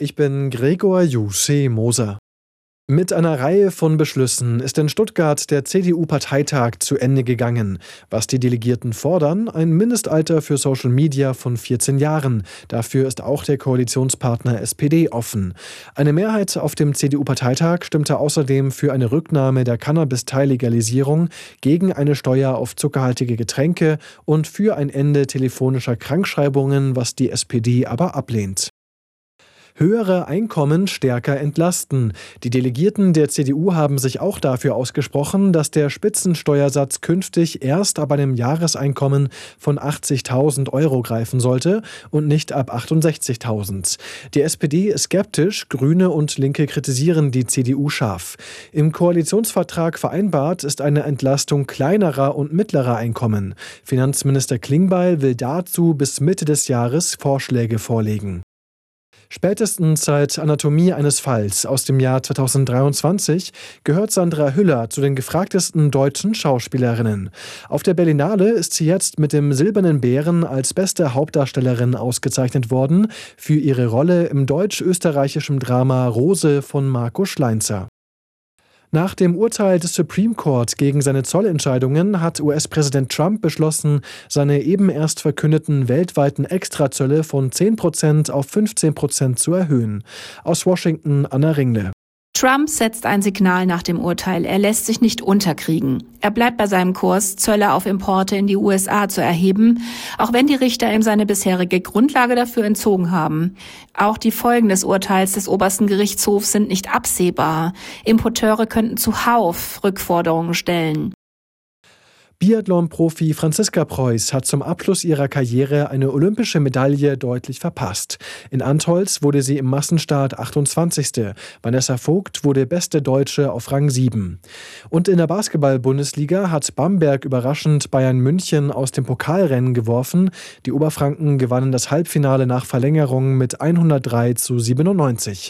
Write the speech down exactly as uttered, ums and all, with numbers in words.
Ich bin Gregor Jusche Moser. Mit einer Reihe von Beschlüssen ist in Stuttgart der C D U-Parteitag zu Ende gegangen. Was die Delegierten fordern: ein Mindestalter für Social Media von vierzehn Jahren. Dafür ist auch der Koalitionspartner S P D offen. Eine Mehrheit auf dem C D U-Parteitag stimmte außerdem für eine Rücknahme der Cannabis-Teillegalisierung, gegen eine Steuer auf zuckerhaltige Getränke und für ein Ende telefonischer Krankschreibungen, was die S P D aber ablehnt. Höhere Einkommen stärker entlasten. Die Delegierten der C D U haben sich auch dafür ausgesprochen, dass der Spitzensteuersatz künftig erst ab einem Jahreseinkommen von achtzigtausend Euro greifen sollte und nicht ab achtundsechzigtausend. Die S P D ist skeptisch, Grüne und Linke kritisieren die C D U scharf. Im Koalitionsvertrag vereinbart ist eine Entlastung kleinerer und mittlerer Einkommen. Finanzminister Klingbeil will dazu bis Mitte des Jahres Vorschläge vorlegen. Spätestens seit Anatomie eines Falls aus dem Jahr zweitausenddreiundzwanzig gehört Sandra Hüller zu den gefragtesten deutschen Schauspielerinnen. Auf der Berlinale ist sie jetzt mit dem Silbernen Bären als beste Hauptdarstellerin ausgezeichnet worden für ihre Rolle im deutsch-österreichischen Drama Rose von Marco Schleinzer. Nach dem Urteil des Supreme Court gegen seine Zollentscheidungen hat U S-Präsident Trump beschlossen, seine eben erst verkündeten weltweiten Extrazölle von zehn Prozent auf fünfzehn Prozent zu erhöhen. Aus Washington, Anna Ringle. Trump setzt ein Signal nach dem Urteil. Er lässt sich nicht unterkriegen. Er bleibt bei seinem Kurs, Zölle auf Importe in die U S A zu erheben, auch wenn die Richter ihm seine bisherige Grundlage dafür entzogen haben. Auch die Folgen des Urteils des obersten Gerichtshofs sind nicht absehbar. Importeure könnten zuhauf Rückforderungen stellen. Biathlon-Profi Franziska Preuß hat zum Abschluss ihrer Karriere eine olympische Medaille deutlich verpasst. In Antholz wurde sie im Massenstart achtundzwanzigste Vanessa Vogt wurde beste Deutsche auf Rang sieben. Und in der Basketball-Bundesliga hat Bamberg überraschend Bayern München aus dem Pokalrennen geworfen. Die Oberfranken gewannen das Halbfinale nach Verlängerung mit hundertdrei zu siebenundneunzig.